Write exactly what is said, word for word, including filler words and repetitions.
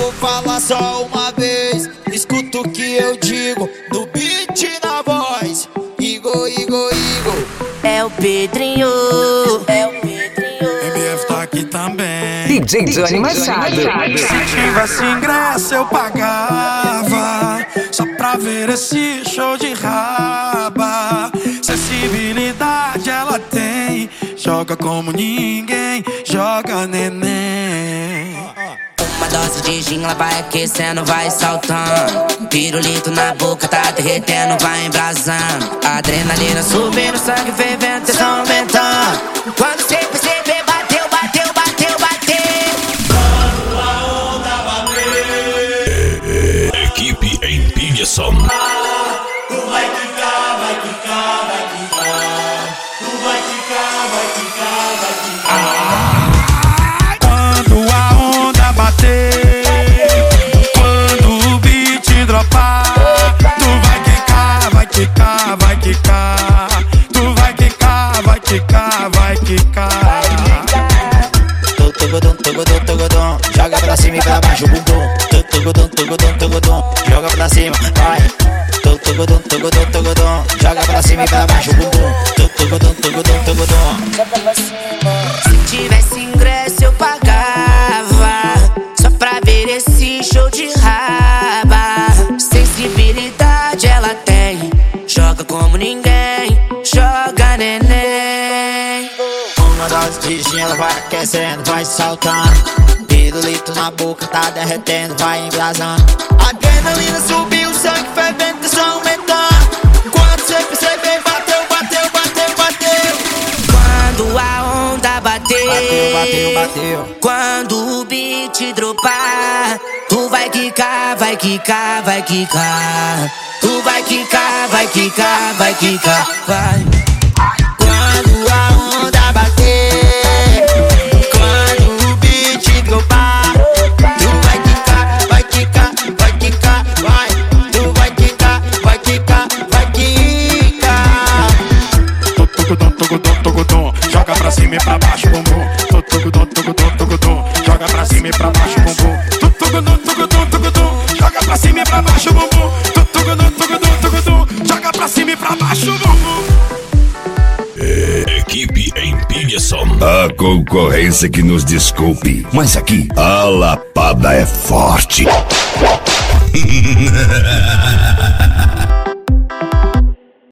vou falar só uma vez. Escuta o que eu digo, no beat na voz. Igor, Igor, Igor. É o Pedrinho, é o Pedrinho. M F tá aqui também. D J Johnny Machado. Se tivesse ingresso eu pagava, só pra ver esse show de raba. Sensibilidade ela tem, joga como ninguém, joga neném. Uma dose de gin, ela vai aquecendo, vai saltando. Pirulito na boca, tá derretendo, vai embrasando. Adrenalina subindo, sangue fervendo, tensão aumentando. Quando você perceber, bateu, bateu, bateu, bateu. Quando a onda bater. Equipe Empilhação. Tu vai quicar, vai quicar, vai quicar. Tu vai quicar, vai quicar, vai quicar. Quando a onda bater, quando o beat dropar, tu vai quicar, vai quicar, vai quicar. Tu vai quicar, vai quicar, vai quicar. Tugodum, tugodum, tugodum, joga pra cima e pra baixo o bumbum. Tugodum, tugodum, tugodum, joga pra cima, vai. Tugodum, tugodum, tugodum, joga pra cima e pra baixo o bumbum. Tugodum, tugodum, tugodum, joga pra cima. Se tivesse ingresso eu pagava, só pra ver esse show de raba. Sensibilidade ela tem, joga como ninguém, joga neném. Uma dose de gin, ela vai aquecendo, vai saltando. Pirulito na boca, tá derretendo, vai embrasando. Adrenalina subiu, sangue fervendo, tensão aumentando. Quando você perceber, bateu, bateu, bateu, bateu. Quando a onda bater, Bateu, bateu, bateu. quando o beat dropar, tu vai quicar, vai quicar, vai quicar. Tu vai quicar, vai quicar, vai quicar, vai. Quando a onda bater, quando o beat dropar, tu vai quicar, vai quicar, vai quicar, vai. Tu vai quicar, vai quicar, vai quicar. Tugodum, tugodum, tugodum, joga pra cima e pra baixo o bumbum. Tugodum, tugodum, tugodum, joga pra cima e pra baixo o bumbum. Tugodum, tugodum, tugodum, joga pra cima e pra baixo o bumbum. Tugodum, tugodum, tugodum, joga pra cima e pra baixo o bumbum. Equipe Empilhação. A concorrência que nos desculpe, mas aqui a lapada é forte.